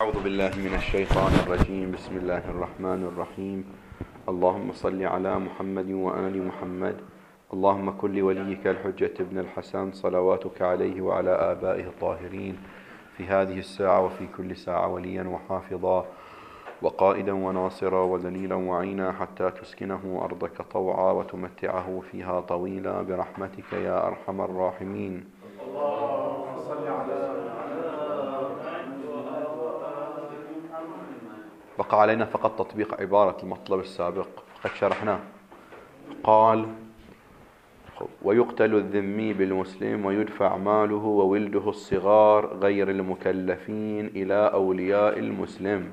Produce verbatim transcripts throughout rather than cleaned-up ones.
أعوذ بالله من الشيطان الرجيم. بسم الله الرحمن الرحيم. اللهم صل على محمد وآل محمد. اللهم كن لوليك الحجة ابن الحسن صلواتك عليه وعلى آبائه الطاهرين في هذه الساعة وفي كل ساعة وليا وحافظا وقائدا وناصرا ودليلا وعينا حتى تسكنه أرضك طوعا وتمتعه فيها طويلا برحمتك يا أرحم الراحمين. اللهم صل على بقى علينا فقط تطبيق عبارة المطلب السابق فقد شرحناه. قال: ويقتل الذمي بالمسلم ويدفع ماله وولده الصغار غير المكلفين إلى أولياء المسلم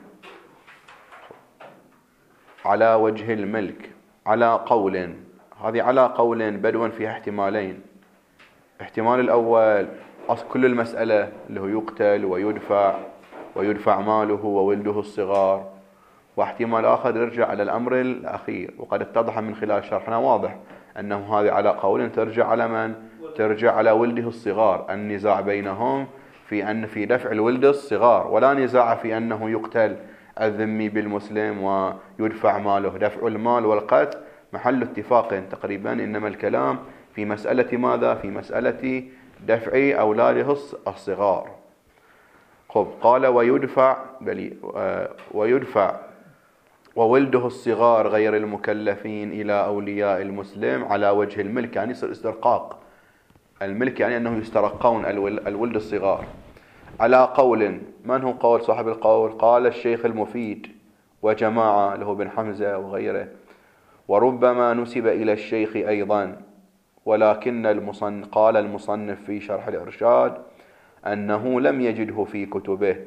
على وجه الملك على قول. هذه على قول بدوا فيها احتمالين. احتمال الأول أصل كل المسألة اللي هو يقتل ويدفع ويدفع ماله وولده الصغار، واحتمال آخر يرجع على الأمر الأخير. وقد اتضح من خلال شرحنا واضح أنه هذه على قول ترجع على من؟ ترجع على ولده الصغار. النزاع بينهم في أن في دفع الولد الصغار، ولا نزاع في أنه يقتل الذمي بالمسلم ويدفع ماله. دفع المال والقتل محل اتفاق تقريبا، إنما الكلام في مسألة ماذا؟ في مسألة دفع أولاده الصغار. خب قال: ويدفع بلي ويدفع وولده الصغار غير المكلفين إلى أولياء المسلم على وجه الملك، يعني يصير استرقاق الملك، يعني أنه يسترقون الولد الصغار على قول. من هو قول صاحب القول؟ قال الشيخ المفيد وجماعة له بن حمزة وغيره، وربما نسب إلى الشيخ أيضا، ولكن المصنف قال المصنف في شرح الإرشاد أنه لم يجده في كتبه،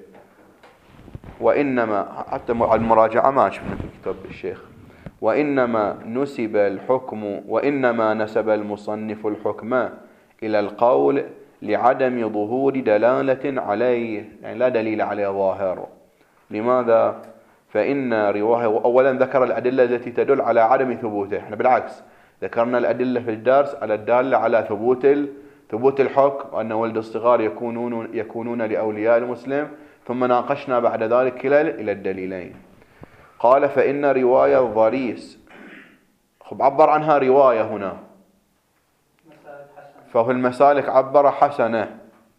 وإنما حتى المراجعة ما شفنا في كتاب الشيخ. وإنما نسب الحكم وإنما نسب المصنف الحكم إلى القول لعدم ظهور دلالة عليه، يعني لا دليل عليه ظاهر. لماذا؟ فإن رواية أولا ذكر الأدلة التي تدل على عدم ثبوته. احنا بالعكس ذكرنا الأدلة في الدرس على الدالة على ثبوت ثبوت الحكم، وأن ولد الصغار يكونون يكونون لأولياء المسلم، ثم ناقشنا بعد ذلك كلا إلى الدليلين. قال: فإن رواية الضريس، خب عبر عنها رواية هنا، فهو المسالك عبر حسنة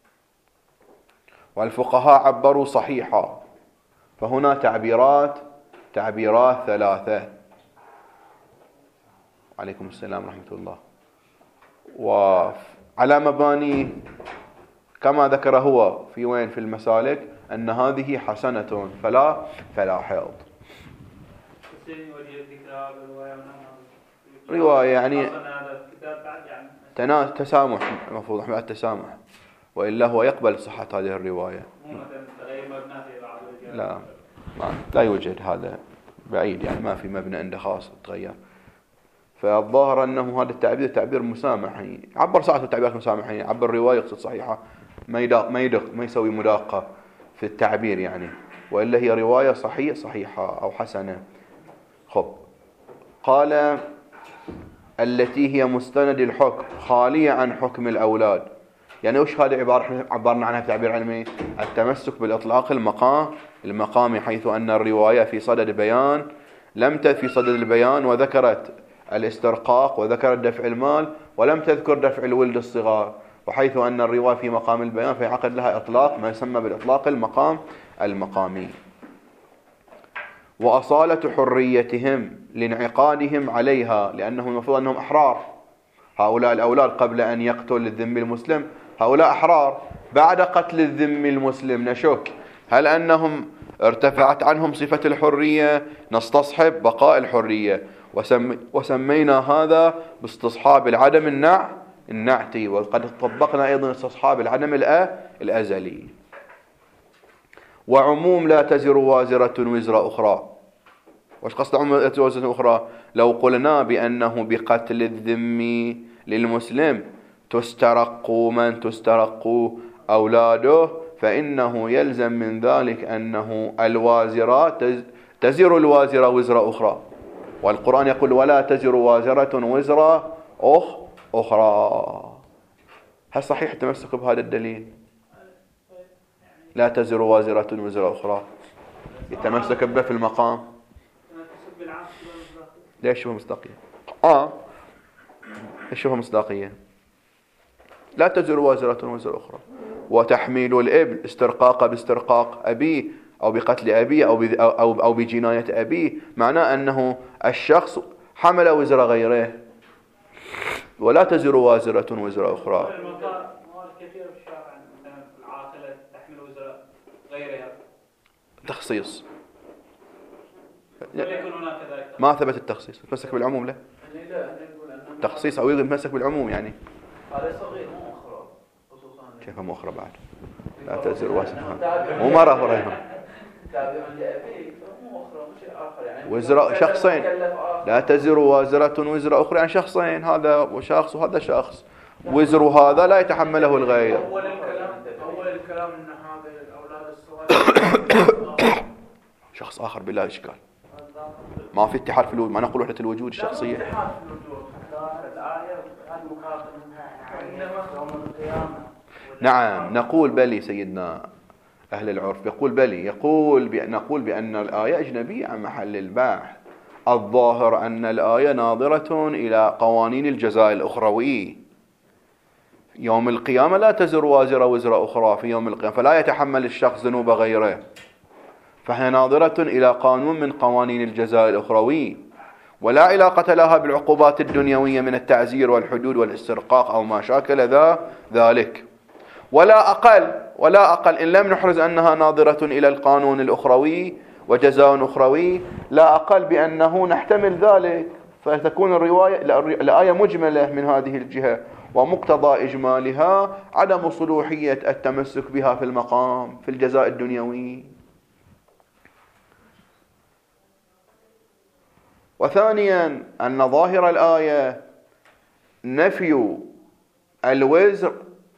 والفقهاء عبروا صحيحة، فهنا تعبيرات تعبيرات ثلاثة. عليكم السلام ورحمة الله. وعلى مباني كما ذكر هو في وين في المسالك أن هذه حسنة فلا فلا حيض. رواية يعني تسامح، المفروض احنا التسامح، وإلا هو يقبل صحة هذه الرواية. لا ما لا يوجد هذا، بعيد يعني ما في مبنى عنده خاص تغير. فالظاهر أنه هذا التعبير تعبير مسامحي، عبر ساعته تعبيرات مسامحي، عبر رواية يقصد صحيحة، ما يدق ما يدق ما يسوي مداقة في التعبير يعني، وإلا هي رواية صحيح صحيحة أو حسنة. خب قال: التي هي مستند الحكم خالية عن حكم الأولاد. يعني وش هذه عبارة عبرنا عنها في تعبير علمي؟ التمسك بالإطلاق المقام المقامي، حيث أن الرواية في صدد بيان لم تذكر في صدد البيان وذكرت الاسترقاق وذكرت دفع المال ولم تذكر دفع الولد الصغار، وحيث أن الرواية في مقام البيان فيعقد لها إطلاق ما يسمى بالإطلاق المقام المقامي. وأصالة حريتهم لانعقادهم عليها، لأنه المفروض أنهم أحرار. هؤلاء الأولاد قبل أن يقتل الذمي المسلم هؤلاء أحرار، بعد قتل الذمي المسلم نشك هل أنهم ارتفعت عنهم صفة الحرية؟ نستصحب بقاء الحرية، وسمي وسمينا هذا باستصحاب العدم النع النعتي، وقد طبقنا أيضا استصحاب العدم الأزلي. وعموم لا تزر وازرة وزر أخرى. وش قصد عموم لا تزر وازرة أخرى؟ لو قلنا بأنه بقتل الذمي للمسلم تسترق من تسترق أولاده، فإنه يلزم من ذلك أنه الوازرات تزر الوازرة وزر أخرى، والقرآن يقول: ولا تزر وازرة وزر أخ أخرى. هل صحيح التمسك بهذا الدليل؟ لا تزر وازرة وزر أخرى يتمسك به في المقام. ليش شوفها مصداقية؟ آه ليش شوفها مصداقية؟ لا تزر وازرة وزر أخرى. وتحميل الابن استرقاق باسترقاق أبيه أو بقتل أبيه أو أو أو بجناية أبيه، معناه أنه الشخص حمل وزر غيره. ولا تزر وازرة وزر أخرى. كثير في الشارع مثلا العاقلة تحمل وزر غيرها. تخصيص. يكون هناك ذلك. ما ثبت التخصيص، يتمسك بالعموم له. تخصيص أو يتمسك بالعموم يعني. هذا صغير مو أخرى خصوصا. كيف مو أخرى بعد؟ لا تزر وازرة. مو مرة وريهم. تابع لأبيه مو أخرى مو شيء آخر يعني. وزر شخصين. لا تزر وازرة وزر أخرى يعني شخصين، هذا شخص وهذا شخص. وزر هذا لا يتحمله الغير. أول الكلام أول الكلام أن هذا الأولاد الصغار شخص آخر بلا إشكال. ما في اتحاد في الوجود، ما نقول وحدة الوجود الشخصية. اتحاد في الوجود. الآية المخاطب يوم القيامة. نعم نقول بلي سيدنا أهل العرف يقول بلي يقول بأن نقول بأن الآية أجنبية عن محل البحث. الظاهر أن الآية ناظرة إلى قوانين الجزاء الأخروي. يوم القيامة لا تزر وازرة وزر أخرى في يوم القيامة، فلا يتحمل الشخص ذنوب غيره، فهي ناظرة إلى قانون من قوانين الجزاء الأخروي، ولا علاقة لها بالعقوبات الدنيوية من التعزير والحدود والاسترقاق أو ما شاكل ذا ذلك. ولا أقل ولا أقل إن لم نحرز أنها ناظرة إلى القانون الأخروي وجزاء أخروي، لا أقل بأنه نحتمل ذلك، فتكون الرواية الآية مجملة من هذه الجهة، ومقتضى إجمالها عدم صلوحية التمسك بها في المقام في الجزاء الدنيوي. وثانيا أن ظاهر الآية نفي الوزر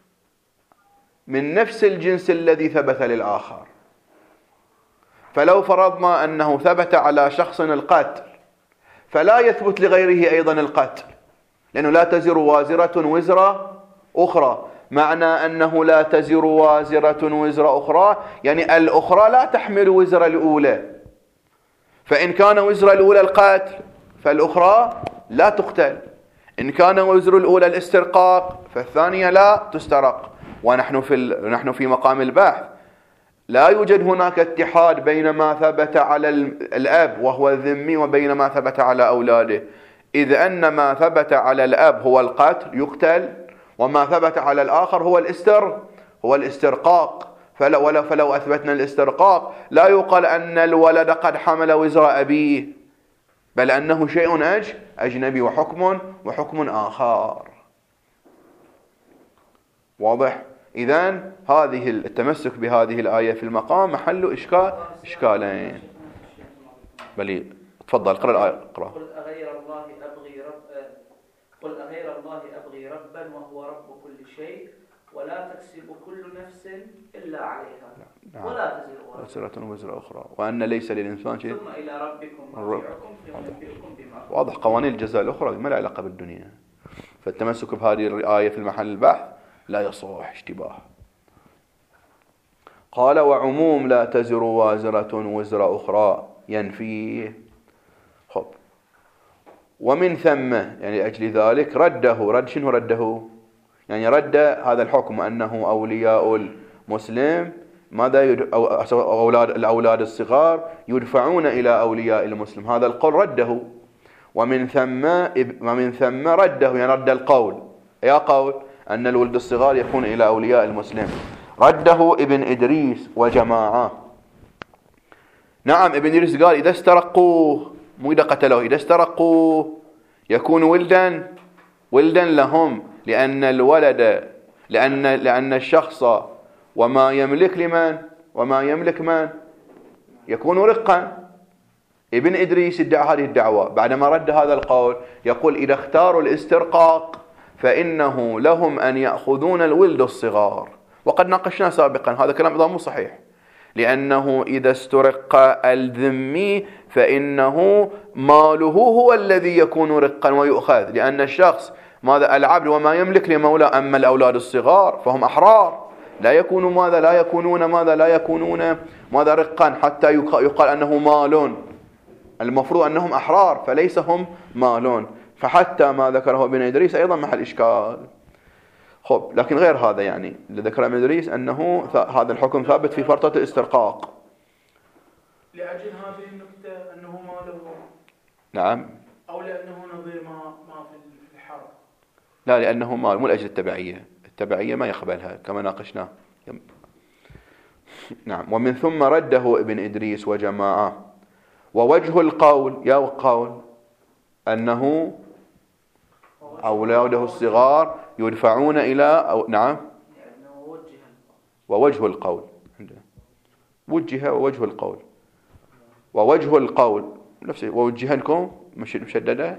من نفس الجنس الذي ثبت للآخر. فلو فرضنا أنه ثبت على شخص القتل فلا يثبت لغيره أيضا القتل، لأنه لا تزر وازرة وزر أخرى. معنى أنه لا تزر وازرة وزر أخرى يعني الأخرى لا تحمل وزر الأولى، فإن كان وزر الأولى القتل فالأخرى لا تقتل، إن كان وزر الأولى الاسترقاق فالثانية لا تسترق. ونحن في ال... نحن في مقام البحث لا يوجد هناك اتحاد بين ما ثبت على الأب وهو الذمي وبين ما ثبت على أولاده، إذ أن ما ثبت على الأب هو القتل يقتل، وما ثبت على الآخر هو الاستر هو الاسترقاق. فلو, ولو فلو أثبتنا الاسترقاق لا يقال أن الولد قد حمل وزر أبيه، بل أنه شيء أج أجنبي وحكم وحكم آخر. واضح؟ إذن هذه التمسك بهذه الآية في المقام محل إشكال إشكالين. بلي تفضل اقرأ الآية. اقرأ. قل أغير الله أبغي رب قل أغير الله أبغي ربا وهو رب كل شيء ولا تكسب كل نفس إلا عليها. نعم. ولا تزر وزرة وزر أخرى وأن ليس للإنسان شيء ثم إلى ربكم مرجعكم فينبئكم بما. واضح قوانين الجزاء الأخرى ما لها علاقة بالدنيا، فالتمسك بهذه الآية في المحل البحث لا يصح اشتباه. قال وعموم لا تزر وازرة وزر أخرى ينفيه. خب ومن ثم يعني لأجل ذلك رده رد شنو رده؟ يعني رد هذا الحكم أنه أولياء المسلم ماذا يد... أو أولاد الأولاد الصغار يدفعون إلى أولياء المسلم، هذا القول رده. ومن ثم ومن ثم رده يعني رد القول، يا قول أن الولد الصغار يكون إلى أولياء المسلم، رده ابن إدريس وجماعة. نعم ابن إدريس قال إذا استرقوه مو إذا قتلوه، إذا استرقوه يكون ولدا ولدا لهم، لأن الولد لأن لأن الشخص وما يملك لمن وما يملك من يكون رقا. ابن إدريس ادعى هذه الدعوة بعدما رد هذا القول، يقول إذا اختاروا الاسترقاق فإنه لهم أن يأخذون الولد الصغار، وقد ناقشنا سابقا هذا كلام أيضا مو صحيح، لأنه إذا استرق الذمي فإنه ماله هو الذي يكون رقا ويؤخذ، لأن الشخص ماذا العبد وما يملك لمولاه، أما الأولاد الصغار فهم أحرار، لا يكونوا ماذا لا يكونون ماذا لا يكونون ماذا رقا حتى يقال أنه مالون. المفروض أنهم أحرار فليس هم مالون. فحتى ما ذكره ابن إدريس أيضا محل إشكال. خب لكن غير هذا يعني اللي ذكر ابن إدريس أنه هذا الحكم ثابت في فرطة الاسترقاق. لأجل هذه النكتة أنه ما له نعم. أو لأنه نظير ما ما في الحرب. لا لأنه ما مو لأجل التبعية. التبعية ما يقبلها كما ناقشناه. نعم. ومن ثم رده ابن إدريس وجماعة. ووجه القول يا القول أنه أولاده الصغار يدفعون إلى أو نعم. ووجه القول وجه ووجه القول ووجه القول نفسه ووجهنكم مش مشددة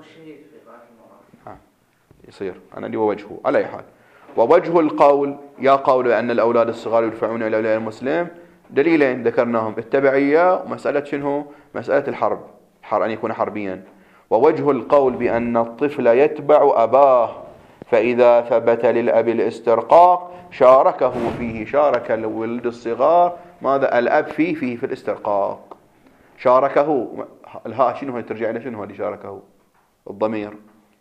يصير أنا لي ووجهه على أي حال. ووجه القول يا قول أن الأولاد الصغار يدفعون إلى أولياء المسلم دليلين ذكرناهم التبعية ومسألة شنو مسألة الحرب الحرب أن يكون حربيا. ووجه القول بأن الطفل يتبع أباه فإذا ثبت للأب الاسترقاق شاركه فيه شارك الولد الصغار ماذا الأب فيه فيه في الاسترقاق شاركه. الها شنو هي ترجع إلى شنو اللي شاركه الضمير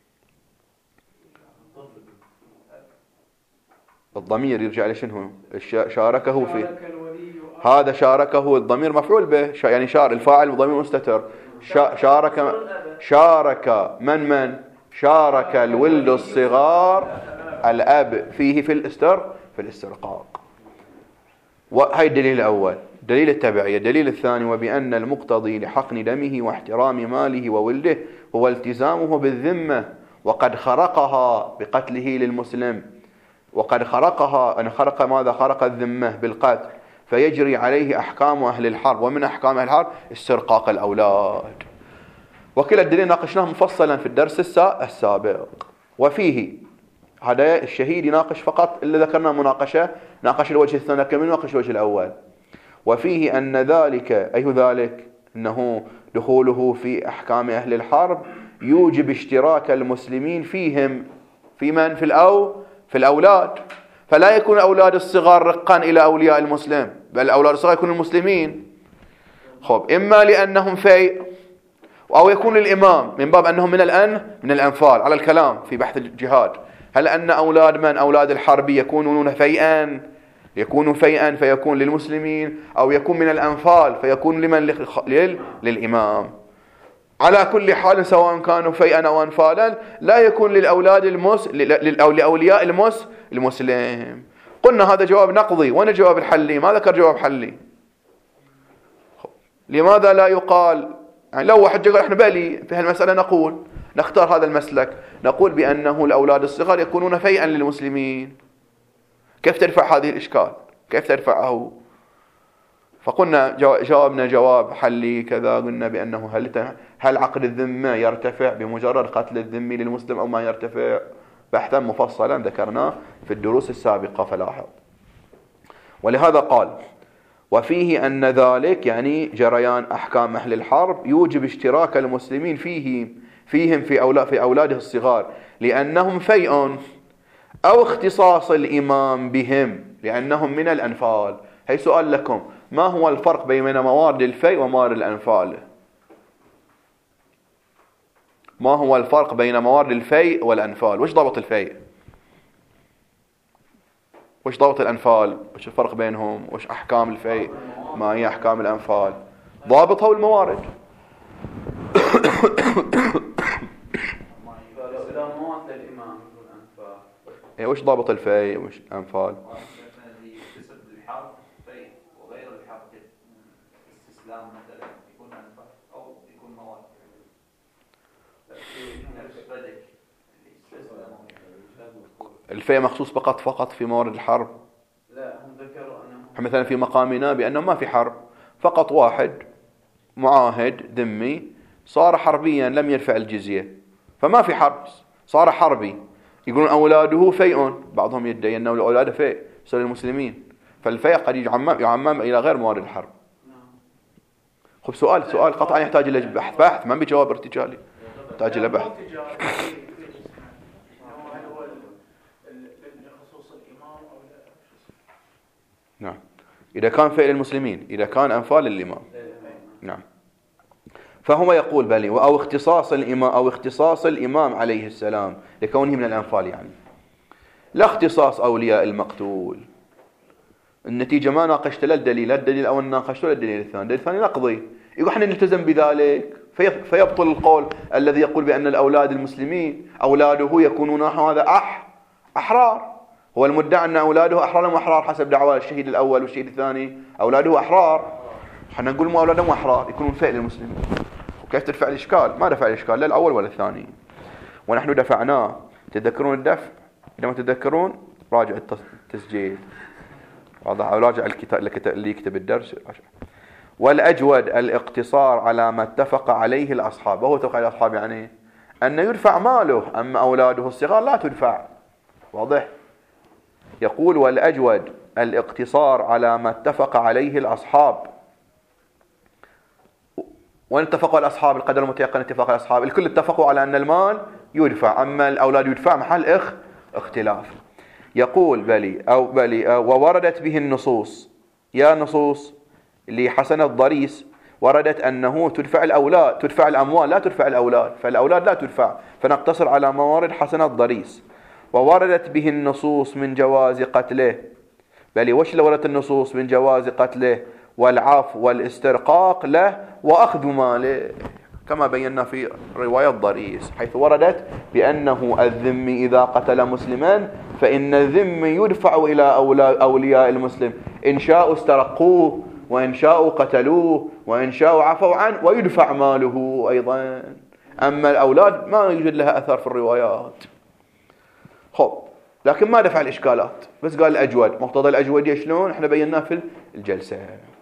الضمير يرجع إلى شنو شاركه فيه هذا شاركه الضمير مفعول به يعني شار الفاعل ضمير مستتر شارك شارك من من شارك الولد الصغار الأب فيه في الاستر في الاسترقاق. وهي الدليل الأول دليل التبعية. الدليل الثاني وبأن المقتضي لحقن دمه واحترام ماله وولده هو التزامه بالذمة وقد خرقها بقتله للمسلم وقد خرقها أن خرق ماذا خرق الذمة بالقتل فيجري عليه أحكام أهل الحرب ومن أحكام أهل الحرب استرقاق الأولاد. وكلا الدليل ناقشناه مفصلا في الدرس السابق. وفيه هذا الشهيد يناقش فقط اللي ذكرنا مناقشة ناقش الوجه الثاني كم يناقش الوجه الأول. وفيه أن ذلك أي ذلك أنه دخوله في أحكام أهل الحرب يوجب اشتراك المسلمين فيهم في من في الأو في الأولاد فلا يكون أولاد الصغار رقا إلى أولياء المسلم بل أولاد الصغار يكونوا المسلمين. خب إما لأنهم فيء أو يكون الإمام من باب أنهم من الأن من الأنفال على الكلام في بحث الجهاد. هل أن أولاد من أولاد الحرب يكونون فيئا يكون فيئا فيكون للمسلمين أو يكون من الأنفال فيكون لمن لل... للإمام. على كل حال سواء كانوا فيئا أو أنفالا لا يكون للأولاد المس أو لأولياء المس المسلم. قلنا هذا جواب نقضي وانا جواب الحلي ما ذكر جواب حلي. لماذا لا يقال يعني لو واحد يقول احنا بالي في هالمسألة نقول نختار هذا المسلك نقول بأنه الأولاد الصغار يكونون فيئا للمسلمين. كيف ترفع هذه الإشكال كيف ترفعه؟ فقلنا جوابنا جواب حلي كذا قلنا بأنه هل هل عقد الذمة يرتفع بمجرد قتل الذمي للمسلم أو ما يرتفع بحثا مفصلا ذكرناه في الدروس السابقة فلاحظ. ولهذا قال وفيه أن ذلك يعني جريان أحكام أهل الحرب يوجب اشتراك المسلمين فيه فيهم في أولاد في أولاده الصغار لأنهم فيء أو اختصاص الإمام بهم لأنهم من الأنفال. هي سؤال لكم ما هو الفرق بين موارد الفيء وموارد الأنفال؟ ما هو الفرق بين موارد الفيء والأنفال؟ وش ضابط الفيء؟ وش ضابط الأنفال؟ وش الفرق بينهم؟ وش أحكام الفيء؟ ما هي أحكام الأنفال؟ ضابطها والموارد. إيه وش ضابط الفيء وش الأنفال؟ الفيء مخصوص فقط فقط في موارد الحرب. لا هم ذكروا أنه مثلا في مقامنا بأنه ما في حرب فقط واحد معاهد ذمي صار حربيا لم يدفع الجزية فما في حرب صار حربي يقولون أولاده فيء بعضهم يدعي أنه الأولاد فيء صار المسلمين فالفيء قد يعمم يعمم إلى غير موارد الحرب. خب سؤال سؤال قطعا يحتاج إلى بحث بحث ما بجواب ارتجالي يحتاج إلى بحث. إذا كان فعل المسلمين، إذا كان أنفال الإمام. نعم. فهو يقول بلي أو اختصاص الإمام أو اختصاص الإمام عليه السلام لكونه من الأنفال، يعني لا اختصاص أولياء المقتول. النتيجة ما ناقشت لا الدليل، لا الدليل الأول ناقشته لا الدليل الثاني، الدليل الثاني نقضي، يقول احنا نلتزم بذلك، فيبطل القول الذي يقول بأن الأولاد المسلمين أولاده يكونون هذا أح أحرار. هو المدعي أن أولاده أحرار أم أحرار حسب دعوى الشهيد الأول والشهيد الثاني، أولاده أحرار، احنا نقول ما أولادهم أحرار يكونون فعل المسلمين. وكيف تدفع الإشكال؟ ما دفع الإشكال لا الأول ولا الثاني، ونحن دفعناه. تذكرون الدفع؟ إذا ما تذكرون راجع التسجيل، واضح، أو راجع الكتاب اللي يكتب الدرس. والأجود الاقتصار على ما اتفق عليه الأصحاب. وهو اتفق عليه الأصحاب يعني أن يدفع ماله، أما أولاده الصغار لا تدفع. واضح؟ يقول والأجود الاقتصار على ما اتفق عليه الأصحاب. وان اتفقوا الأصحاب القدر المتيقن اتفاق الأصحاب، الكل اتفقوا على أن المال يدفع، أما الأولاد يدفع محل اخ اختلاف. يقول بلي أو بلي ووردت به النصوص، يا نصوص لحسن الضريس وردت أنه تدفع الأولاد، تدفع الأموال لا تدفع الأولاد، فالأولاد لا تدفع، فنقتصر على موارد حسن الضريس. ووردت به النصوص من جواز قتله. بل وش اللي وردت النصوص من جواز قتله والعفو والاسترقاق له وأخذ ماله، كما بينا في رواية ضريس، حيث وردت بأنه الذمي إذا قتل مسلما فإن الذمي يدفع إلى أولياء المسلم، إن شاءوا استرقوه وإن شاءوا قتلوه وإن شاءوا عفوا عنه، ويدفع ماله أيضا. أما الأولاد ما يوجد لها أثر في الروايات. خب، لكن ما دفع الإشكالات، بس قال الأجود. مقتضى الأجودية شلون؟ احنا بيناه في الجلسة.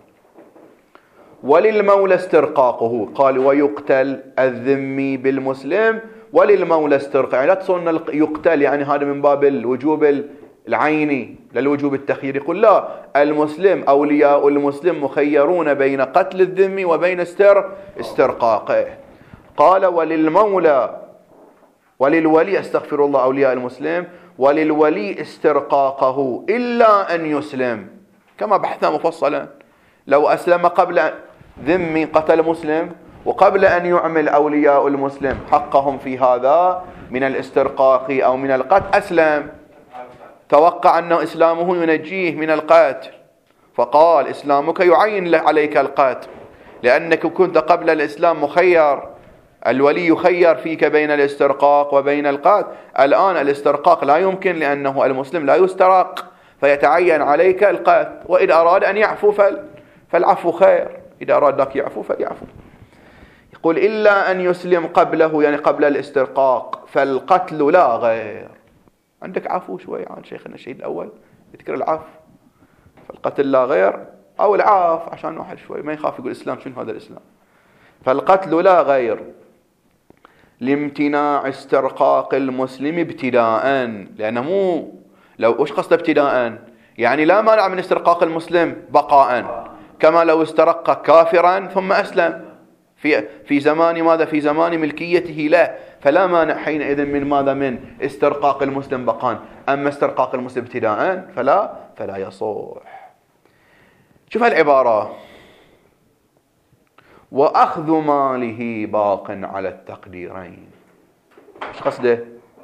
وللمولى استرقاقه، قال ويقتل الذمي بالمسلم وللمولى استرقاق، يعني لا تصون يقتل يعني هذا من باب الوجوب العيني للوجوب التخييري. يقول لا، المسلم أولياء المسلم مخيرون بين قتل الذمي وبين استر استرقاقه. قال وللمولى وللولي استغفر الله أولياء المسلم وللولي استرقاقه إلا أن يسلم، كما بحثنا مفصلا. لو أسلم قبل ذمي قتل مسلم وقبل أن يعمل أولياء المسلم حقهم في هذا من الاسترقاق أو من القتل أسلم، توقع أن إسلامه ينجيه من القتل، فقال إسلامك يعين عليك القتل لأنك كنت قبل الإسلام مخير، الولي يخير فيك بين الاسترقاق وبين القتل. الآن الاسترقاق لا يمكن لأنه المسلم لا يسترق، فيتعين عليك القتل، وإذا أراد أن يعفو فالعفو خير، إذا أراد لك يعفو فليعفو. يقول إلا أن يسلم قبله، يعني قبل الاسترقاق، فالقتل لا غير. عندك عفو شوي عن شيخنا الشهيد الأول يذكر العفو، فالقتل لا غير أو العاف عشان واحد شوي ما يخاف يقول الإسلام شنو هذا الإسلام. فالقتل لا غير لامتناع استرقاق المسلم ابتداء، لأنه مو لو وش قصد ابتداء، يعني لا مانع من استرقاق المسلم بقاء، كما لو استرق كافرا ثم أسلم في في زمان ماذا في زمان ملكيته له، فلا مانع حينئذ من ماذا من استرقاق المسلم بقاء. أما استرقاق المسلم ابتداء فلا فلا يصح. شوف العبارة وأخذ ماله باق على التقديرين. ايش قصده؟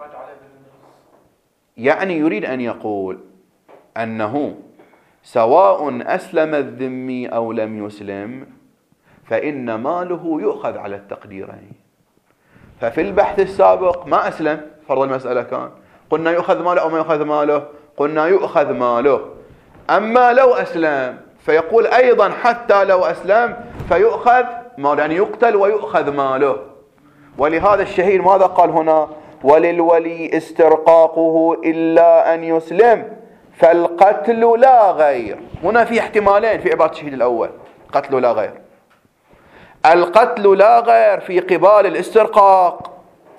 يعني يريد أن يقول أنه سواء أسلم الذمي أو لم يسلم فإن ماله يؤخذ على التقديرين. ففي البحث السابق ما أسلم، فرض المسألة كان قلنا يؤخذ ماله أو ما يؤخذ ماله، قلنا يؤخذ ماله. أما لو أسلم فيقول أيضا حتى لو أسلم فيؤخذ ماله، يعني يقتل ويؤخذ ماله. ولهذا الشهيد ماذا قال هنا؟ وللولي استرقاقه إلا أن يسلم فالقتل لا غير. هنا في احتمالين في عبارة الشهيد الأول، قتل لا غير. القتل لا غير في قبال الاسترقاق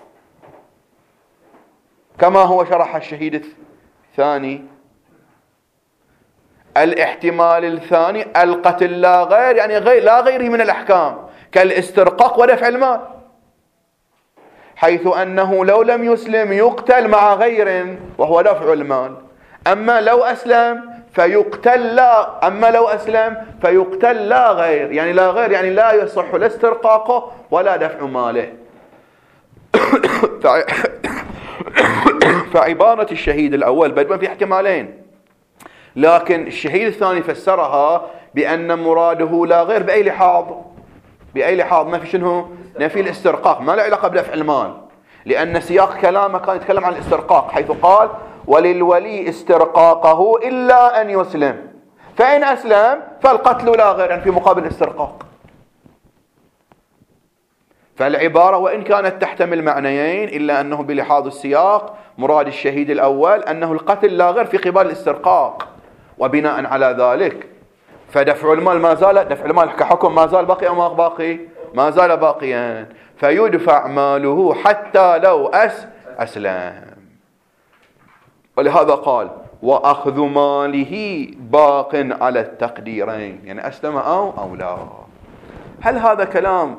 كما هو شرح الشهيد الثاني. الاحتمال الثاني القتل لا غير، يعني غير لا غيره من الأحكام كالاسترقاق ودفع المال، حيث أنه لو لم يسلم يقتل مع غير وهو دفع المال. أما لو أسلم فيقتل لا، أما لو أسلم فيقتل لا غير، يعني لا غير يعني لا يصح لا استرقاقه ولا دفع ماله. فعبارة الشهيد الأول بدءا في احتمالين، لكن الشهيد الثاني فسرها بأن مراده لا غير بأي لحاظ، بأي لحاظ؟ ما في شنو؟ نفي الاسترقاق، ما له علاقة بدفع المال، لأن سياق كلامه كان يتكلم عن الاسترقاق، حيث قال وللولي استرقاقه إلا أن يسلم، فإن أسلم فالقتل لا غير، يعني في مقابل الاسترقاق. فالعبارة وإن كانت تحتمل معنيين إلا أنه بلحاظ السياق مراد الشهيد الأول أنه القتل لا غير في قبال الاسترقاق، وبناء على ذلك فدفع المال ما زال، دفع المال كحكم ما زال باقي أو ما باقي؟ ما زال باقيا، فيدفع ماله حتى لو أس أسلم. ولهذا قال وأخذ ماله باق على التقديرين، يعني أسلم أو أو لا. هل هذا كلام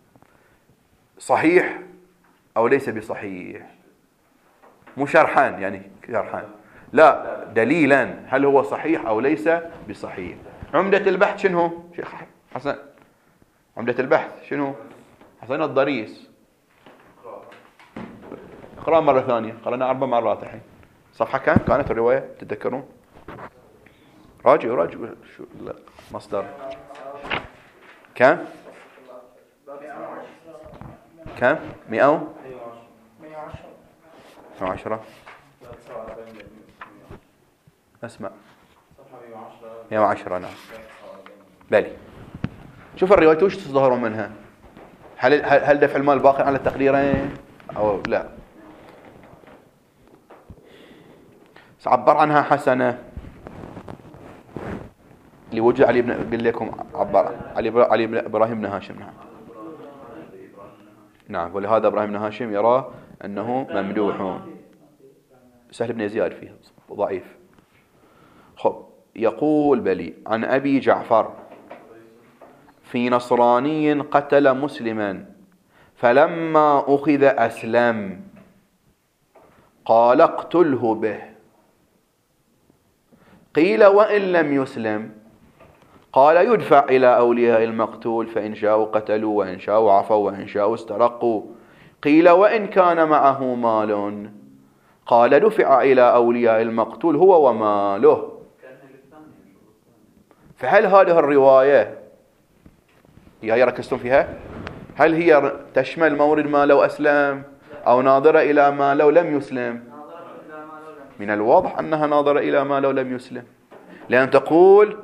صحيح أو ليس بصحيح؟ مو شرحا يعني شرحا، لا دليلا، هل هو صحيح أو ليس بصحيح. عمدة البحث شنو شيخ حسن؟ عمدة البحث شنو؟ حسن الضريس. اقرأ مرة ثانية، قرأنا أربع مرات الحين. صفحة كم كانت الرواية تتذكرون؟ راجعوا راجعوا شو مصدر كم؟ كم؟ مئة مئة وعشرة اسمع مئة وعشرة نعم بلي. شوف الرواية وش تصدهرون منها؟ هل هل دفع المال باقي على التقديرين أو لا؟ عبر عنها حسنة لوجه علي بن قل لكم عبر علي علي بن إبراهيم بن هاشم. نعم نعم ولهذا إبراهيم بن هاشم يرى أنه ممدوح. سهل بن زياد فيه ضعيف. خب يقول بلي عن أبي جعفر في نصراني قتل مسلما فلما أخذ أسلم قال اقتله به، قيل وإن لم يسلم قال يدفع إلى أولياء المقتول فإن شاءوا قتلوا وإن شاءوا عفوا وإن شاءوا استرقوا، قيل وإن كان معه مال قال دفع إلى أولياء المقتول هو وماله. فهل هذه الرواية هي ركزتم فيها؟ هل هي تشمل مورد ما لو أسلم أو ناظرة إلى ما لو لم يسلم؟ من الواضح أنها ناظرة إلى ما لو لم يسلم، لأن تقول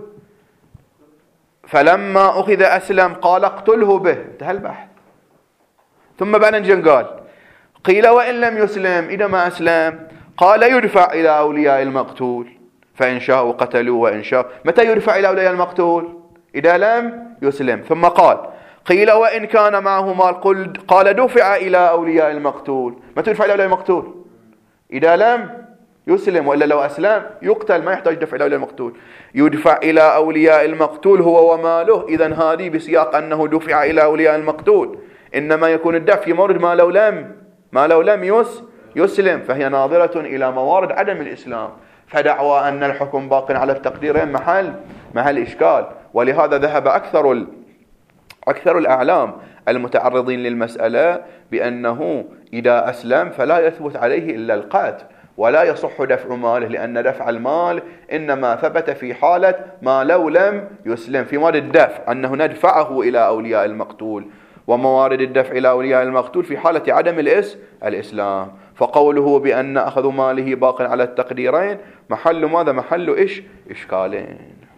فلما أخذ أسلم قال اقتله به، انتهى البحث. ثم بعد أن قال قيل وإن لم يسلم، إذا ما أسلم قال يدفع إلى أولياء المقتول فإن شاءوا قتلوا وإن شاءوا. متى يدفع إلى أولياء المقتول؟ إذا لم يسلم. ثم قال قيل وإن كان معه مال قال دفع إلى أولياء المقتول. متى يدفع إلى أولياء المقتول؟ إذا لم يسلم، وإلا لو أسلم يقتل، ما يحتاج دفع إلى أولياء المقتول. يدفع إلى أولياء المقتول هو وماله. إذن هذه بسياق أنه دفع إلى أولياء المقتول، إنما يكون الدفع في مورد ما لو لم ما لو لم يس يسلم، فهي ناظرة إلى موارد عدم الإسلام. فدعوى أن الحكم باق على التقديرين محل محل إشكال. ولهذا ذهب أكثر ال... أكثر الأعلام المتعرضين للمسألة بأنه إذا أسلم فلا يثبت عليه إلا القتل ولا يصح دفع ماله، لأن دفع المال إنما ثبت في حالة ما لو لم يسلم، في موارد الدفع أنه ندفعه إلى أولياء المقتول، وموارد الدفع إلى أولياء المقتول في حالة عدم الإس الإسلام. فقوله بأن أخذ ماله باق على التقديرين محل ماذا؟ محل إيش؟ إشكالين.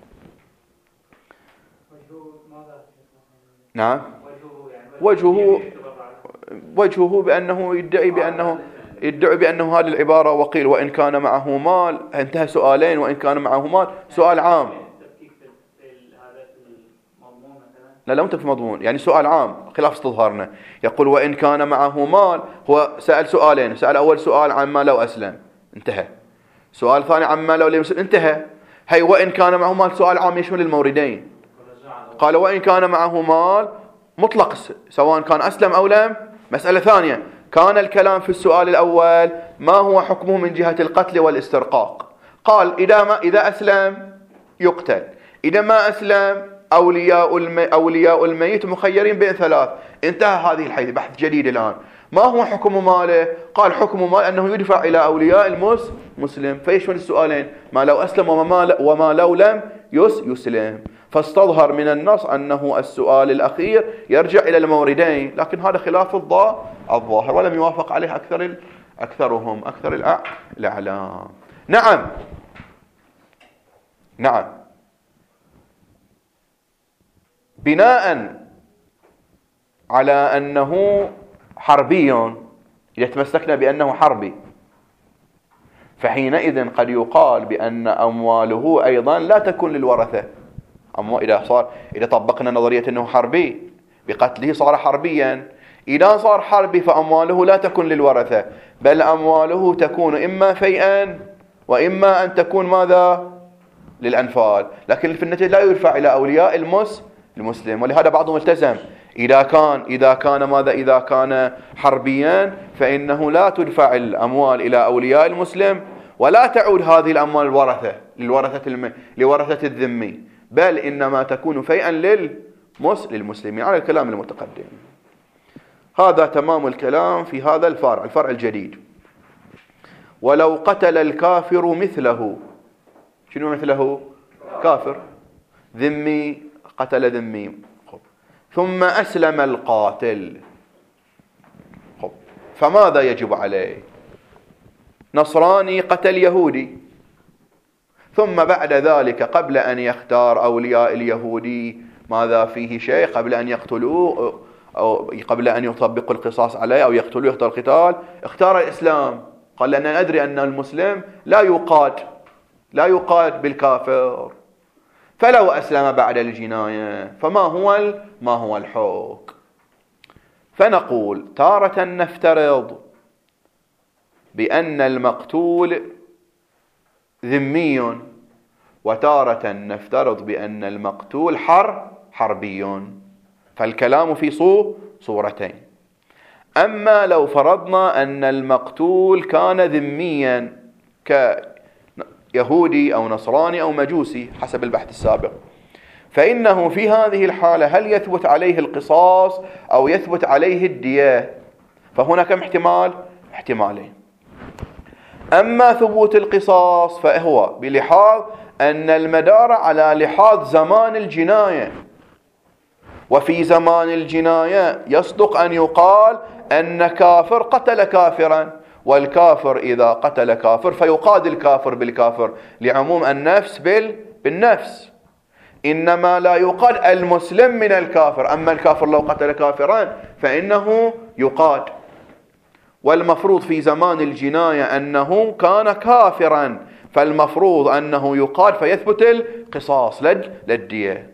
نعم وجهه وجهه بأنه يدعي بأنه يدعي بأنه هذه العبارة وقيل وإن كان معه مال، انتهى سؤالين، وإن كان معه مال سؤال عام. لا لا مو في مضمون، يعني سؤال عام خلاف استظهارنا. يقول وإن كان معه مال، هو سأل سؤالين، سأل أول سؤال عن ما لو أسلم انتهى، سؤال ثاني عن ما لو لم يسلم انتهى. هي وإن كان معه مال سؤال عام يشمل الموردين. قال وإن كان معه مال مطلق سواء كان أسلم أو لم، مسألة ثانية. كان الكلام في السؤال الأول ما هو حكمه من جهة القتل والاسترقاق، قال إذا ما إذا أسلم يقتل، إذا ما أسلم أولياء الم... أولياء الميت مخيرين بين ثلاث. انتهى هذه الحيث. بحث جديد الآن. ما هو حكم ماله؟ قال حكم ماله أنه يدفع إلى أولياء المسلم. فيشمل السؤالين: ما لو أسلم وما, وما لو لم يس يسلم. فاستظهر من النص أنه السؤال الأخير يرجع إلى الموردين، لكن هذا خلاف الظاهر ولم يوافق عليه أكثر ال... أكثرهم أكثر الأعلام. نعم نعم بناء على أنه حربي، إذا تمسكنا بأنه حربي فحينئذ قد يقال بأن أمواله أيضا لا تكون للورثة. أموال إذا صار إذا طبقنا نظرية أنه حربي بقتله صار حربيا، إذا صار حربي فأمواله لا تكون للورثة، بل أمواله تكون إما فيئا وإما أن تكون ماذا؟ للأنفال. لكن في النتيجة لا يدفع إلى أولياء المس المسلم. ولهذا بعضهم التزم إذا كان إذا كان ماذا إذا كان حربيا فإنه لا تدفع الأموال إلى أولياء المسلم، ولا تعود هذه الأموال الورثة للورثة الم... لورثة الذمي، بل إنما تكون فيئا للمس للمسلمين على الكلام المتقدم. هذا تمام الكلام في هذا الفرع الفرع الجديد. ولو قتل الكافر مثله، شنو مثله؟ كافر ذمي قتل ذمي، ثم أسلم القاتل، فماذا يجب عليه؟ نصراني قتل يهودي، ثم بعد ذلك قبل أن يختار أولياء اليهودي ماذا فيه شيء، قبل أن يقتلوه أو قبل أن يطبقوا القصاص عليه أو يقتلوه يختار القتال، اختار الإسلام. قال لأننا ندري أن المسلم لا يقاد لا يقاد بالكافر، فلو أسلم بعد الجناية فما هو ما هو الحكم؟ فنقول تارة نفترض بأن المقتول ذمي، وتارة نفترض بأن المقتول حر حربي، فالكلام في صورتين. أما لو فرضنا أن المقتول كان ذميا كيهودي أو نصراني أو مجوسي حسب البحث السابق، فإنه في هذه الحالة هل يثبت عليه القصاص أو يثبت عليه الدية؟ فهنا كم احتمال؟ احتمالين. أما ثبوت القصاص فهو بلحاظ أن المدار على لحاظ زمان الجناية، وفي زمان الجناية يصدق أن يقال أن كافر قتل كافرا، والكافر إذا قتل كافر فيقاد الكافر بالكافر لعموم النفس بالنفس، إنما لا يقاد المسلم من الكافر. أما الكافر لو قتل كافرا فإنه يقاد، والمفروض في زمان الجناية أنه كان كافرا، فالمفروض أنه يقاد فيثبت القصاص للدية.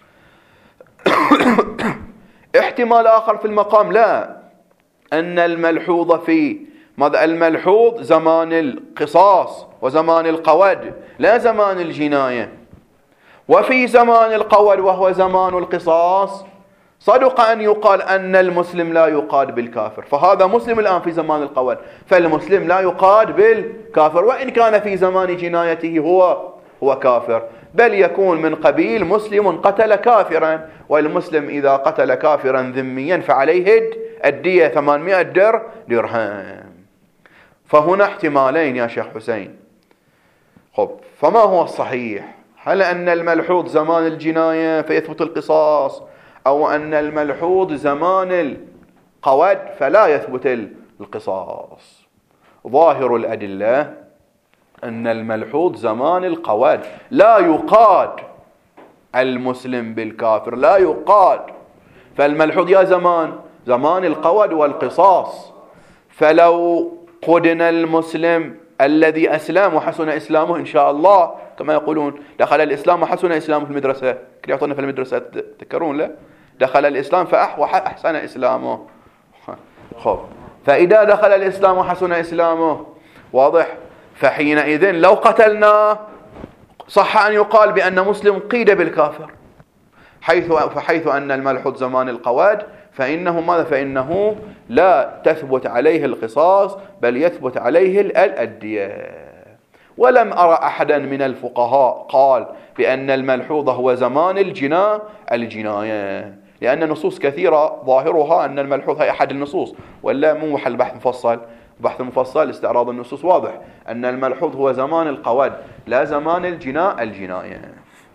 احتمال آخر في المقام لا، أن الملحوظ في ماذا؟ الملحوظ زمان القصاص وزمان القود لا زمان الجناية، وفي زمان القود وهو زمان القصاص صدق أن يقال أن المسلم لا يقاد بالكافر، فهذا مسلم الآن في زمان القود، فالمسلم لا يقاد بالكافر وإن كان في زمان جنايته هو هو كافر، بل يكون من قبيل مسلم قتل كافرا، والمسلم إذا قتل كافرا ذميا فعليه الدية ثمانمائة درهم. فهنا احتمالين يا شيخ حسين. خب، فما هو الصحيح؟ هل أن الملحوظ زمان الجناية فيثبت القصاص، أو أن الملحوظ زمان القود فلا يثبت القصاص؟ ظاهر الأدلة أن الملحوظ زمان القود لا يقاد المسلم بالكافر، لا يقاد، فالملحوظ يا زمان زمان القود والقصاص. فلو قدنا المسلم الذي أسلم وحسن إسلامه إن شاء الله كما يقولون، دخل الإسلام وحسن إسلامه في المدرسة، كل يعطونا في المدرسة تذكرون له، دخل الإسلام فأح وأحسن إسلامه. خب، فإذا دخل الإسلام وحسن إسلامه واضح، فحينئذ لو قتلنا صح أن يقال بأن مسلم قيد بالكافر، حيث فحيث أن الملحوظ زمان القود فإنه ماذا؟ فإنه لا تثبت عليه القصاص بل يثبت عليه الأدية. ولم أرى أحدا من الفقهاء قال بأن الملحوظ هو زمان الجنا الجناية، لأن نصوص كثيرة ظاهرها أن الملحوظ هي أحد النصوص، ولا مو محل بحث مفصل. بحث مفصل استعراض النصوص واضح أن الملحوظ هو زمان القواد لا زمان الجناء الجناية.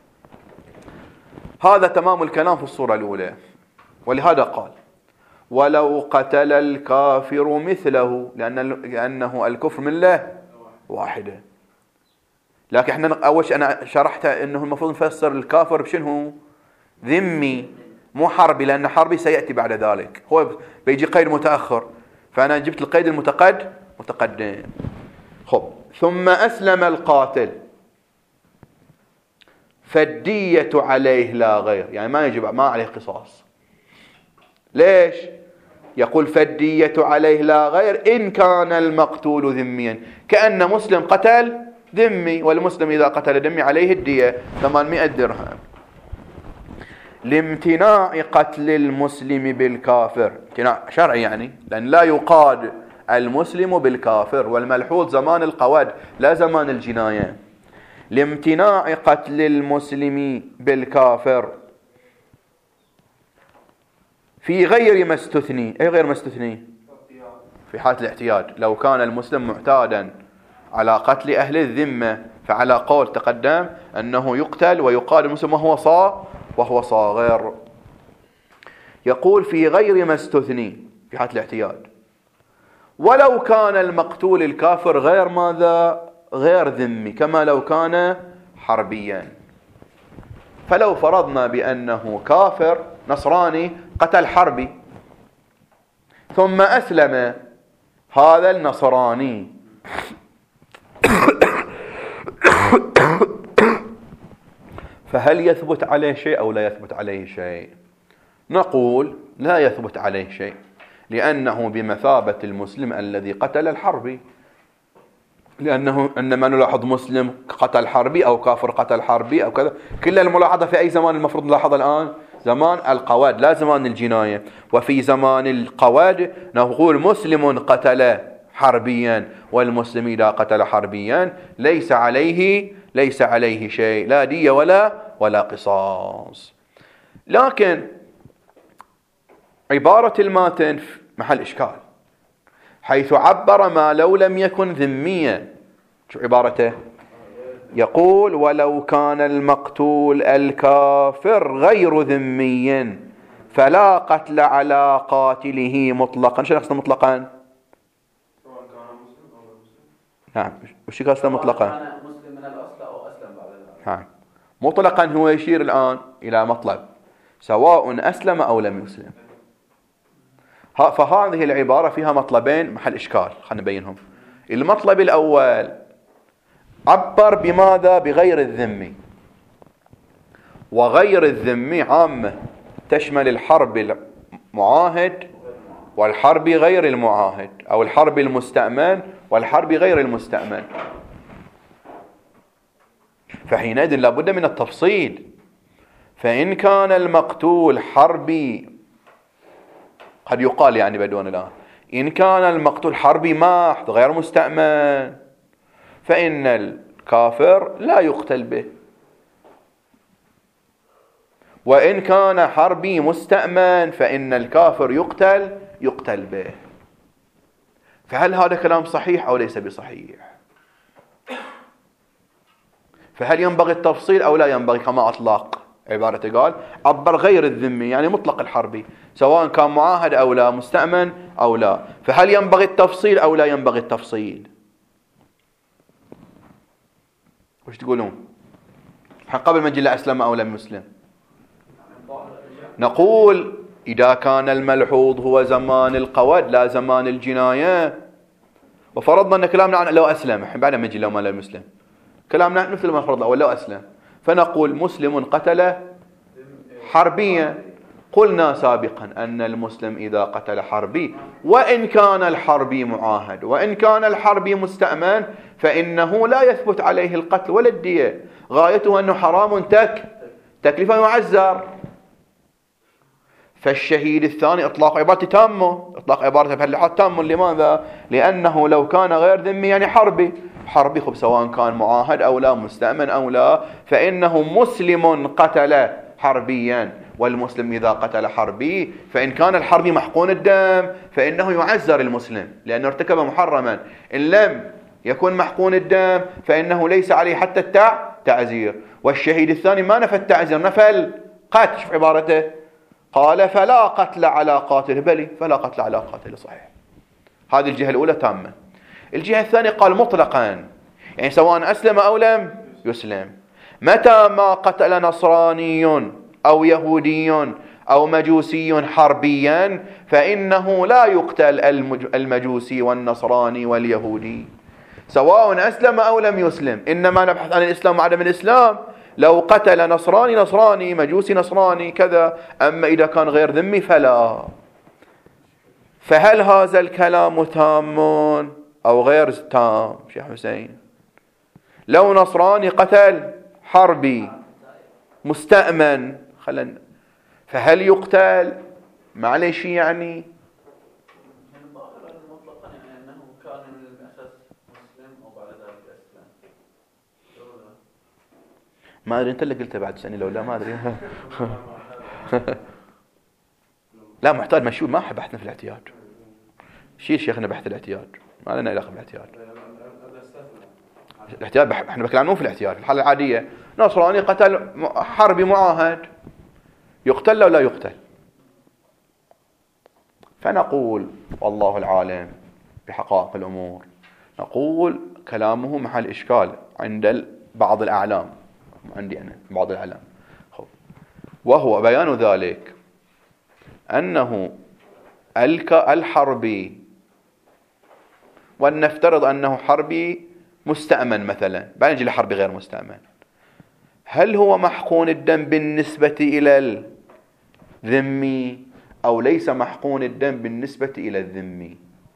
هذا تمام الكلام في الصورة الأولى. ولهذا قال ولو قتل الكافر مثله، لأن لأنه الكفر ملة واحدة. لكن احنا أول شيء أنا شرحت أنه المفروض نفسر الكافر بشنو؟ ذمي مو حربي، لأن حربي سيأتي بعد ذلك، هو بيجي قيد متأخر، فأنا جبت القيد المتقد متقدم. خب ثم أسلم القاتل فالدية عليه لا غير، يعني ما يجب ما عليه قصاص. ليش؟ يقول فالدية عليه لا غير إن كان المقتول ذميا، كأن مسلم قتل ذمي، والمسلم إذا قتل ذمي عليه الدية ثمانمائة درهم. لامتناع قتل المسلم بالكافر، امتناع شرعي يعني، لأن لا يقاد المسلم بالكافر، والملحوظ زمان القواد لا زمان الجناية. لامتناع قتل المسلم بالكافر في غير ما استثني. أي غير ما استثني؟ في حالة الاعتياد، لو كان المسلم معتادا على قتل أهل الذمة، فعلى قول تقدم أنه يقتل ويقال المسلم وهو صا وهو صاغر. يقول في غير ما استثني في حالة الاعتياد. ولو كان المقتول الكافر غير ماذا؟ غير ذمي، كما لو كان حربيا. فلو فرضنا بأنه كافر نصراني قتل حربي ثم أسلم هذا النصراني، فهل يثبت عليه شيء أو لا يثبت عليه شيء؟ نقول لا يثبت عليه شيء، لأنه بمثابة المسلم الذي قتل الحربي، لأنه عندما نلاحظ مسلم قتل حربي أو كافر قتل حربي أو كذا، كل الملاحظة في أي زمان المفروض نلاحظ الآن؟ زمان القواد لا زمان الجناية. وفي زمان القواد نقول مسلم قتل حربيا، والمسلم إذا قتل حربيا ليس عليه ليس عليه شيء، لا دية ولا ولا قصاص. لكن عبارة الماتن في محل إشكال، حيث عبر ما لو لم يكن ذميا. شو عبارته؟ يقول ولو كان المقتول الكافر غير ذمي فلا قتل على قاتله مطلقا. شو نقصد مطلقا؟ نعم، وش قصده مطلقا؟ مسلم من الأصل أو أسلم بعد ذلك. نعم، مطلقا هو يشير الآن إلى مطلب سواء أسلم أو لم يسلم. فهذه العبارة فيها مطلبين محل إشكال، خلينا نبينهم. المطلب الأول عبر بماذا؟ بغير الذمي، وغير الذمي عامة تشمل الحرب المعاهد والحرب غير المعاهد، أو الحرب المستأمن والحرب غير المستأمن. فحينئذ لابد من التفصيل. فإن كان المقتول حربي، قد يقال يعني بدون الآن، إن كان المقتول حربي محض غير مستأمن فإن الكافر لا يقتل به، وإن كان حربي مستأمن فإن الكافر يقتل يقتل به. فهل هذا كلام صحيح أو ليس بصحيح؟ فهل ينبغي التفصيل أو لا ينبغي؟ كما أطلق عبارة قال عبر غير الذمي يعني مطلق الحربي، سواء كان معاهد أو لا، مستأمن أو لا. فهل ينبغي التفصيل أو لا ينبغي التفصيل؟ وش تقولون؟ قبل ما نجي أسلم أو لم يسلم، نقول إذا كان الملحوظ هو زمان القواد لا زمان الجناية، وفرضنا أن كلامنا عن لو أسلم، بعد ما نجي لو ما لم يسلم، كلامنا مثل ما فرضنا أول لو أسلم، فنقول مسلم قتل حربيا. قلنا سابقا أن المسلم إذا قتل حربي وإن كان الحربي معاهد وإن كان الحربي مستأمن فإنه لا يثبت عليه القتل ولا الدية، غايته أنه حرام تك تكليفا يعزر. فالشهيد الثاني إطلاق عبارة تامه، إطلاق عبارة بهاللحاظ تامه. لماذا؟ لأنه لو كان غير ذمي يعني حربي، حربي، خب سواء كان معاهد أو لا، مستأمن أو لا، فإنه مسلم قتل حربيا، والمسلم إذا قتل حربي فإن كان الحربي محقون الدم فإنه يعزر المسلم لأنه ارتكب محرما. إن لم يكون محقون الدم فإنه ليس عليه حتى التع تعزير. والشهيد الثاني ما نفى التعزير، نفى القتل. شوف عبارته، قال فلا قتل على قاتل، بلي فلا قتل على قاتل، صحيح. هذه الجهة الأولى تامة. الجهة الثانية قال مطلقا، يعني سواء أسلم أو لم يسلم، متى ما قتل نصراني أو يهودي أو مجوسي حربيا فإنه لا يقتل المجوسي والنصراني واليهودي، سواء أسلم أو لم يسلم. إنما نبحث عن الإسلام وعدم الإسلام. لو قتل نصراني نصراني، مجوسي نصراني كذا، أما إذا كان غير ذمي فلا. فهل هذا الكلام تام أو غير تام شيخ حسين؟ لو نصراني قتل حربي مستأمن خلنا، فهل يقتل؟ معليش يعني ما أدري، أنت اللي قلته بعد سنة لو لا ما أدري. لا محتاج مشهور، ما أحب بحثنا في الاحتياج. شيل شيخنا بحث الاحتياج، ما لنا علاقة بالاحتياج. الاحتياج احنا بكلامنا في الاحتياج. في الحالة العادية نصراني قتل حربي معاهد، يقتل لو لا يقتل؟ فنقول والله العالم بحقائق الأمور، نقول كلامه محل إشكال عند بعض الأعلام، عندي أنا بعض الأعلام، وهو بيان ذلك أنه الحربي، ولنفترض أنه حربي مستأمن مثلا، بعدين نجي لحربي غير مستأمن، هل هو محقون الدم بالنسبة إلى الذمي أو ليس محقون الدم بالنسبة إلى الذمي؟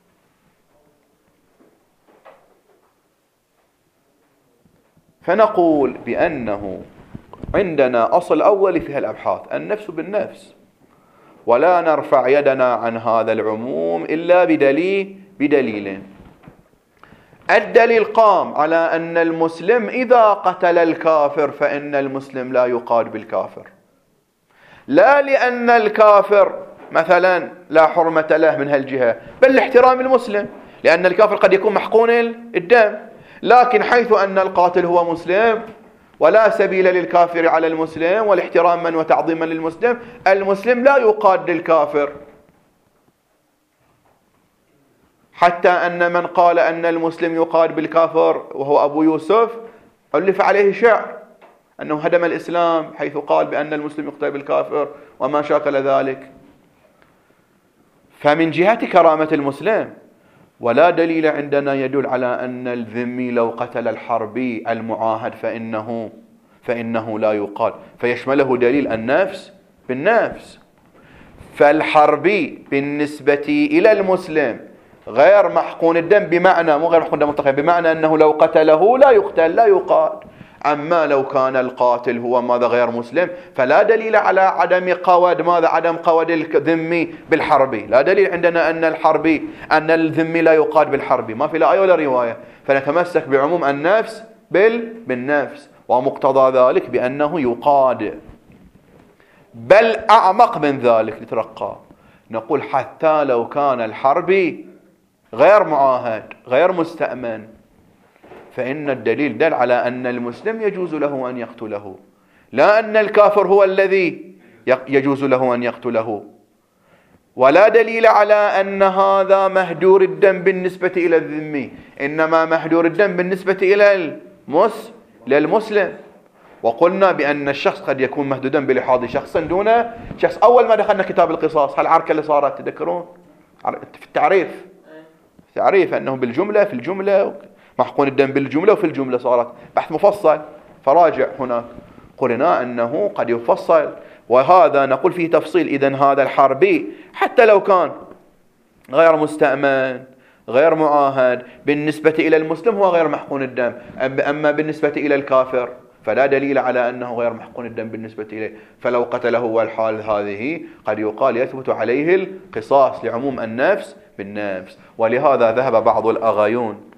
فنقول بأنه عندنا أصل أولي في هالأبحاث، النفس بالنفس، ولا نرفع يدنا عن هذا العموم إلا بدليل بدليل. الدليل قام على أن المسلم إذا قتل الكافر فإن المسلم لا يقاد بالكافر، لا لأن الكافر مثلا لا حرمة له من هالجهة، بل لاحترام المسلم، لأن الكافر قد يكون محقون الدم، لكن حيث أن القاتل هو مسلم ولا سبيل للكافر على المسلم، والاحتراما وتعظيما للمسلم، المسلم لا يقاد للكافر. حتى أن من قال أن المسلم يقاد بالكافر وهو أبو يوسف ألف عليه شعر أنه هدم الإسلام، حيث قال بأن المسلم يقتل بالكافر وما شاكل ذلك. فمن جهة كرامة المسلم، ولا دليل عندنا يدل على أن الذمي لو قتل الحربي المعاهد فإنه فإنه لا يقال، فيشمله دليل النفس بالنفس. فالحربي بالنسبة إلى المسلم غير محقون الدم، بمعنى مو غير محقون الدم مطلقا، بمعنى أنه لو قتله لا يقتل لا يقاد. أما لو كان القاتل هو ماذا غير مسلم، فلا دليل على عدم قود ماذا عدم قود الذمي بالحربي. لا دليل عندنا أن الحربي أن الذمي لا يقاد بالحربي، ما في لا آية ولا رواية. فنتمسك بعموم النفس بال بالنفس، ومقتضى ذلك بأنه يقاد. بل أعمق من ذلك نترقى، نقول حتى لو كان الحربي غير معاهد غير مستأمن، فإن الدليل دل على أن المسلم يجوز له أن يقتله، لا أن الكافر هو الذي يجوز له أن يقتله. ولا دليل على أن هذا مهدور الدم بالنسبة إلى الذمي، إنما مهدور الدم بالنسبة إلى المس للمسلم. وقلنا بأن الشخص قد يكون مهدودا بلحاظ شخص دون شخص. أول ما دخلنا كتاب القصاص هالعركة اللي صارت تذكرون في التعريف، تعريف أنه بالجملة في الجملة محقون الدم بالجملة وفي الجملة، صارت بحث مفصل، فراجع هناك. قلنا أنه قد يفصل، وهذا نقول فيه تفصيل. إذن هذا الحربي حتى لو كان غير مستأمن غير معاهد بالنسبة إلى المسلم هو غير محقون الدم، أما بالنسبة إلى الكافر فلا دليل على أنه غير محقون الدم بالنسبة إليه. فلو قتله والحال هذه قد يقال يثبت عليه القصاص لعموم النفس بالنفس. ولهذا ذهب بعض الأغايون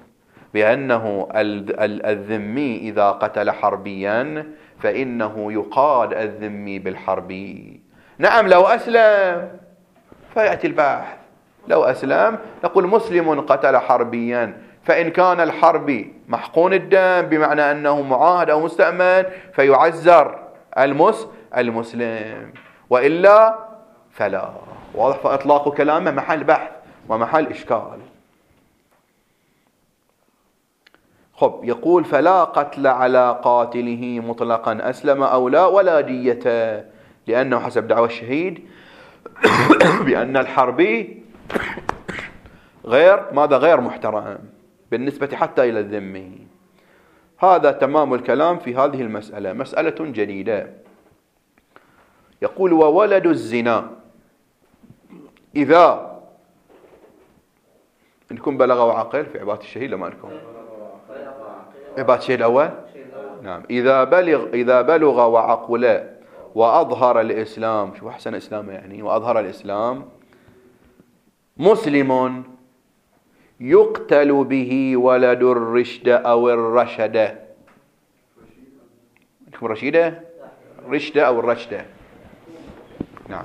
بأنه الذمي إذا قتل حربيا فإنه يقاد الذمي بالحربي. نعم لو أسلم فيأتي البحث، لو أسلم نقول مسلم قتل حربيا، فإن كان الحربي محقون الدم بمعنى أنه معاهد أو مستأمن فيعزر المس المسلم، وإلا فلا. واضح؟ فإطلاق كلامه محل بحث ومحل إشكال. خب يقول فلا قتل على قاتله مطلقا أسلم أو لا ولا دية، لأنه حسب دعوى الشهيد بأن الحربي غير ماذا غير محترم بالنسبة حتى إلى الذمي. هذا تمام الكلام في هذه المسألة. مسألة جديدة يقول وولد الزنا إذا إنكم بلغ وعقل في عبارة الشهيد لما أنكم عبارة الشهيد الأول نعم إذا بلغ إذا بلغ وعقل وأظهر الإسلام، شو أحسن إسلام يعني، وأظهر الإسلام مسلم يقتل به ولد الرشد أو الرشدة. عندكم رشيدة رشدة أو الرشدة. نعم.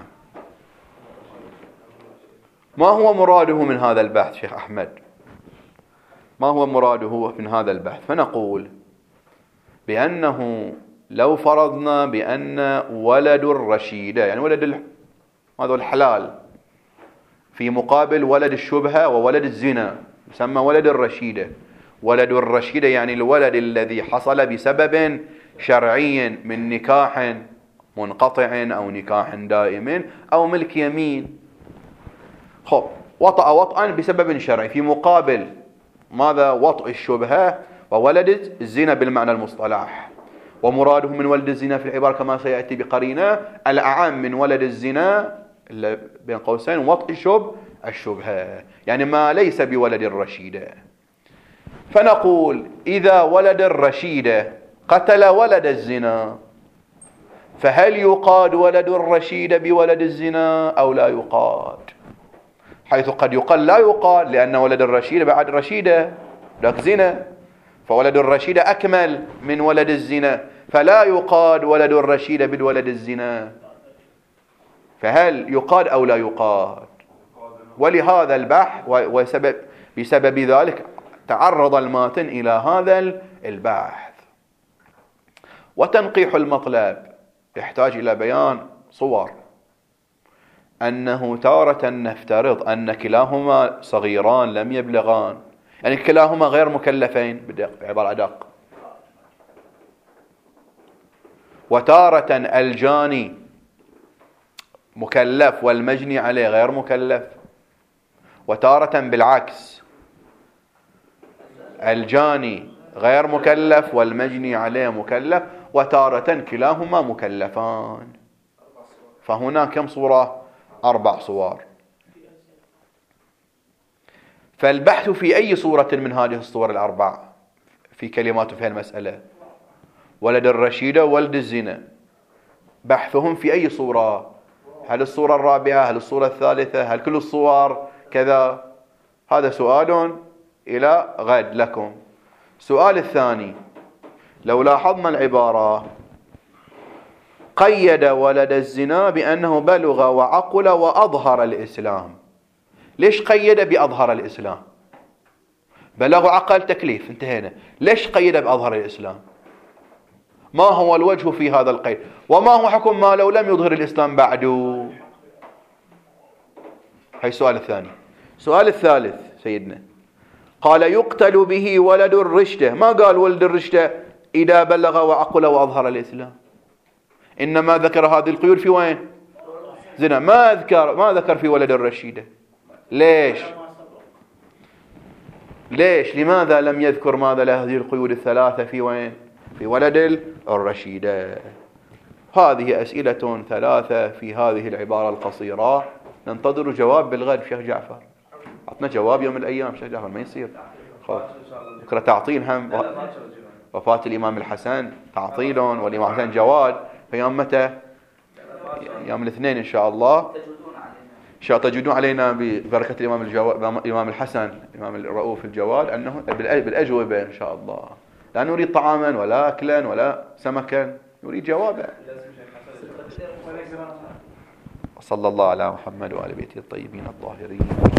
ما هو مراده من هذا البحث شيخ أحمد؟ ما هو مراده من هذا البحث؟ فنقول بأنه لو فرضنا بأن ولد الرشيدة يعني ولد هذا الحلال في مقابل ولد الشبهة وولد الزنا يسمى ولد الرشيدة. ولد الرشيدة يعني الولد الذي حصل بسبب شرعي من نكاح منقطع أو نكاح دائم أو ملك يمين. خب وطأ وطئا بسبب شرعي في مقابل ماذا؟ وطئ الشبهة وولد الزنا بالمعنى المصطلح. ومراده من ولد الزنا في العبارة كما سيأتي بقرينة الأعم من ولد الزنا بين قوسين وطئ الشب الشبهة يعني ما ليس بولد الرشيدة. فنقول إذا ولد الرشيدة قتل ولد الزنا فهل يقاد ولد الرشيد بولد الزنا أو لا يقاد؟ حيث قد يقال لا يقاد لأن ولد الرشيد بعد رشيدة لك زنا، فولد الرشيد أكمل من ولد الزنا، فلا يقاد ولد الرشيد بالولد الزنا. فهل يقاد أو لا يقاد؟ ولهذا البحث وسبب بسبب ذلك تعرض الماتن إلى هذا البحث. وتنقيح المطلب يحتاج إلى بيان صور. أنه تارة نفترض أن كلاهما صغيران لم يبلغان يعني كلاهما غير مكلفين بعبارة أدق، وتارة الجاني مكلف والمجني عليه غير مكلف، وتارة بالعكس الجاني غير مكلف والمجني عليه مكلف، وتارة كلاهما مكلفان. فهنا كم صورة؟ أربع صور. فالبحث في أي صورة من هذه الصور الأربع في كلمات في المسألة ولد الرشيدة وولد الزنا بحثهم في أي صورة؟ هل الصورة الرابعة؟ هل الصورة الثالثة؟ هل كل الصور كذا؟ هذا سؤال إلى غد لكم. السؤال الثاني لو لاحظنا العبارة قيد ولد الزنا بأنه بلغ وعقل وأظهر الإسلام. ليش قيد بأظهر الإسلام؟ بلغ وعقل تكليف انتهينا، ليش قيد بأظهر الإسلام؟ ما هو الوجه في هذا القيد؟ وما هو حكم ما لو لم يظهر الإسلام بعده؟ هاي السؤال الثاني. السؤال الثالث سيدنا قال يقتل به ولد الرشدة، ما قال ولد الرشدة إذا بلغ وعقل وأظهر الإسلام، إنما ذكر هذه القيود في وين؟ زنا. ما ذكر ما ذكر في ولد الرشيدة. ليش؟ ليش؟ لماذا لم يذكر ماذا لهذه القيود الثلاثة في وين؟ في ولد الرشيدة. هذه أسئلة ثلاثة في هذه العبارة القصيرة، ننتظر جواب بالغد. شيخ جعفر أعطنا جواب يوم من الأيام. شيخ جعفر ما يصير خلاص بكرة تعطيل هم وفاة الإمام الحسن تعطيل والإمام الحسن جواد في يوم متى؟ يوم الاثنين إن شاء الله. إن شاء الله تجدون علينا ببركة الإمام الجواد الإمام الحسن الإمام الرؤوف الجواد أنه بالأجوبة إن شاء الله. لا نريد طعاما ولا أكلا ولا سمكا، نريد جوابا. صلى الله على محمد وآل بيته الطيبين الطاهرين.